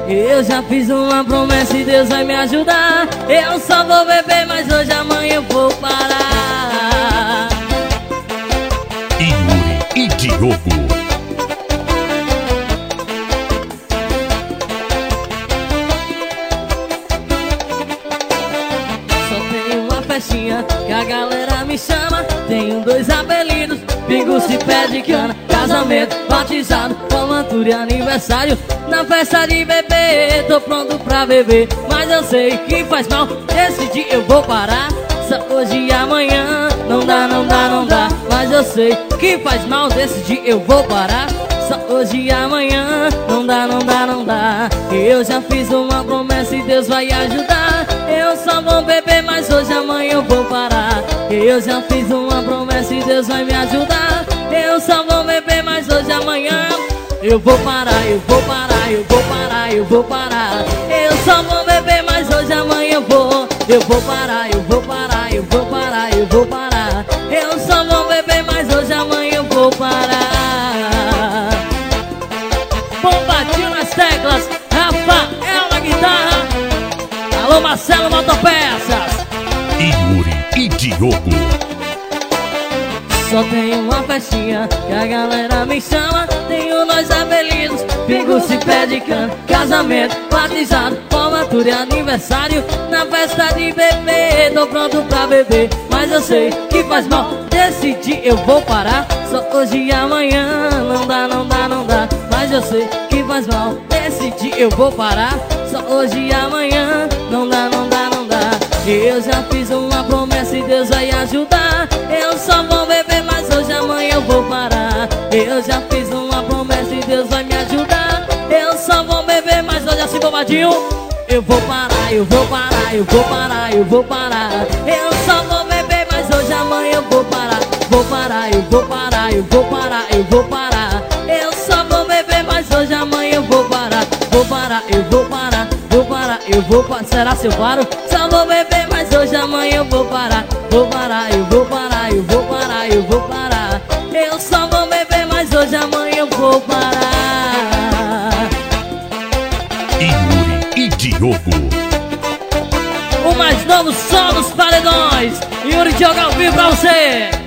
Eu já fiz uma promessa e Deus vai me ajudar. Eu só vou beber, mas hoje amanhã eu vou parar. Yuri e Diogo. Festinha que a galera me chama. Tenho 2 apelidos, pingus e pé de cana. Casamento, batizado, formatura e aniversário. Na festa de bebê, tô pronto pra beber. Mas eu sei que faz mal, decidi eu vou parar. Só hoje e amanhã, não dá, não dá, não dá. Mas eu sei que faz mal, decidi eu vou parar. Só hoje e amanhã, não dá, não dá, não dá. Eu já fiz uma promessa e Deus vai ajudar. Eu só vou beber, mas hoje amanhã eu vou parar. Eu já fiz uma promessa e Deus vai me ajudar. Eu só vou beber, mas hoje amanhã eu vou parar, eu vou parar, eu vou parar, eu vou parar. Eu só vou beber, mas hoje amanhã eu vou parar, eu vou parar, eu vou parar, eu vou parar. Eu só vou beber, mas hoje amanhã eu vou parar. Bombadinho nas teclas, Rafael na guitarra. Alô Marcelo Motopeças. Yuri e Diogo. Só tenho uma festinha que a galera me chama. Tenho 2 apelidos, pingus e pé de cana. Casamento, batizado, formatura e aniversário. Na festa de bebê, tô pronto pra beber. Mas eu sei que faz mal, decidi eu vou parar. Só hoje e amanhã, não dá, não dá, não dá. Mas eu sei que faz mal, decidi eu vou parar. Só hoje e amanhã, não dá, não dá, não dá. Eu já fiz uma promessa e Deus vai ajudar. Eu só vou beber, mas hoje amanhã eu vou parar. Eu já fiz uma promessa e Deus vai me ajudar. Eu só vou beber, mas hoje assim bombadinho. Eu vou parar, eu vou parar, eu vou parar, eu vou parar. Eu só vou beber, mas hoje amanhã eu vou parar. Vou parar, eu vou parar, eu vou parar, eu vou parar. Eu só vou beber, mas hoje amanhã eu vou parar. Vou parar, eu vou parar, vou parar, eu vou parar. Será se eu paro? Só vou beber, mas hoje amanhã eu vou parar. Vou parar, eu vou parar, eu vou parar, eu vou parar. Eu só vou beber, mas hoje amanhã eu vou parar. Yuri e Diogo. O mais novo som dos paredões. Yuri e Diogo ao vivo pra você.